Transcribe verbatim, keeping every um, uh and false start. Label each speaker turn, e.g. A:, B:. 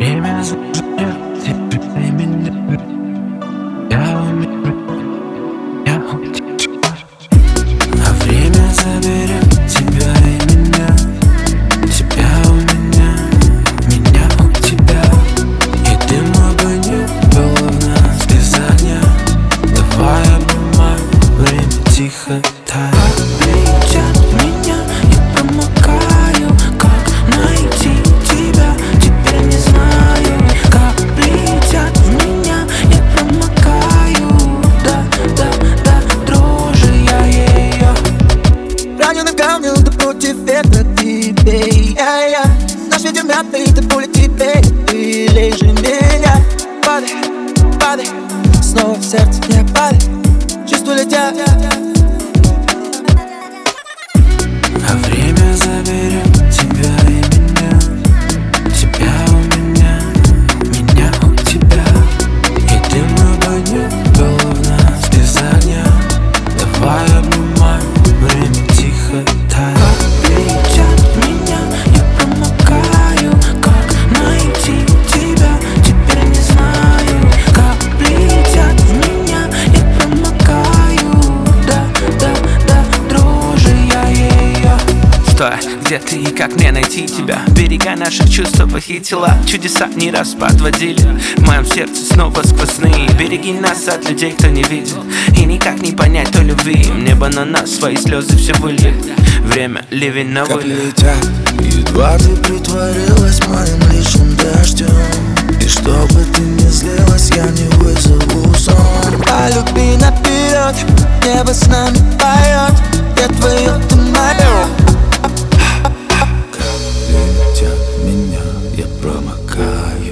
A: Время заберет тебя и меня. Я умею, я у тебя. А время заберет тебя и меня. Тебя у меня, меня у тебя. И дыма бы не было в нас без огня. Давай обнимай, время тихо тает. Облетят меня, я промокаю. Как найти тебя, теперь не знаю. Как летят меня, я промокаю. Да, да, да, дрожи я ее.
B: Раненый в говне, да против ветра ты бей. Я-я, наш ветер мятный, ты пуля тебе. Ты лежи меня. Падай, падай, снова в сердце не падай. Чувства летят.
A: А время заберет тебя и меня. Тебя у меня, меня у тебя. И дыма бы не было в нас без огня. Давай обнимай, время тихо тает. Как летят меня, я промокаю. Как найти тебя, теперь не знаю. Как летят меня, я промокаю. Да, да, да, дрожи я ее.
C: Стой, где ты и как мне найти тебя? Берега наших чувств похитила. Чудеса не раз подводили. В моем сердце снова сквозные. Береги нас от людей, кто не видит. И никак не понять той любви. Небо на нас свои слезы все выльет. Время ливень на
D: как
C: вылет.
D: летят, едва ты притворилась моим личным дождем. И чтобы ты не злилась, я не вызову сон.
B: По любви наперед, небо с нами поет. Я твое, ты моя.
D: Как летят меня, я промокаю.